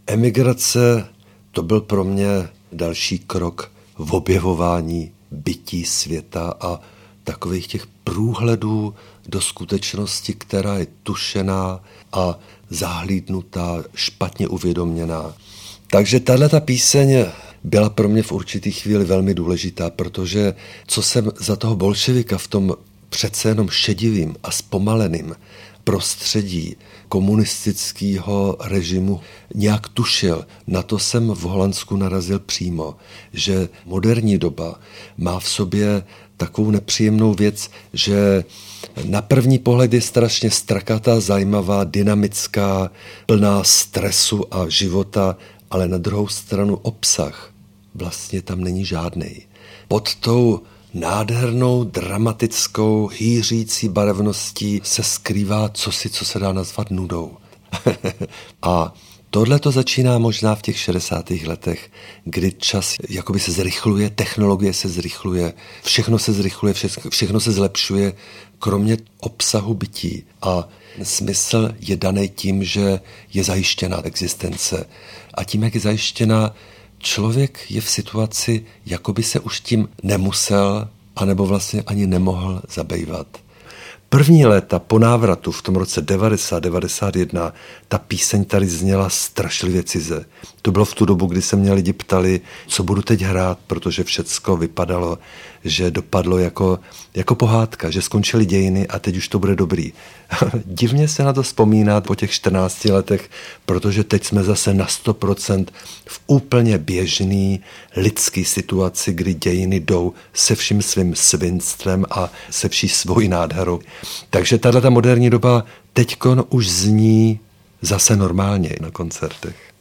emigrace, to byl pro mě další krok v objevování bytí světa a takových těch průhledů do skutečnosti, která je tušená a zahlídnutá, špatně uvědoměná. Takže tahleta píseň byla pro mě v určitý chvíli velmi důležitá, protože co jsem za toho bolševika v tom přece jenom šedivým a zpomaleným prostředí komunistického režimu nějak tušil, na to jsem v Holandsku narazil přímo, že moderní doba má v sobě takovou nepříjemnou věc, že na první pohled je strašně strakatá, zajímavá, dynamická, plná stresu a života, ale na druhou stranu obsah vlastně tam není žádnej. Pod tou nádhernou, dramatickou, hýřící barevností se skrývá cosi, co se dá nazvat nudou. A tohle to začíná možná v těch 60. letech, kdy čas jakoby se zrychluje, technologie se zrychluje, všechno se zrychluje, všechno se zlepšuje, kromě obsahu bytí. A smysl je daný tím, že je zajištěná existence. A tím, jak je zajištěná, člověk je v situaci, jakoby se už tím nemusel, anebo vlastně ani nemohl zabývat. První léta po návratu v tom roce 90-91 ta píseň tady zněla strašlivě cize. To bylo v tu dobu, kdy se mě lidi ptali, co budu teď hrát, protože všecko vypadalo, že dopadlo jako pohádka, že skončily dějiny a teď už to bude dobrý. Divně se na to vzpomínat po těch 14 letech, protože teď jsme zase na 100% v úplně běžný lidský situaci, kdy dějiny jdou se vším svým svinstvem a se vší svojí nádherou. Takže tato moderní doba teďkon už zní zase normálně na koncertech.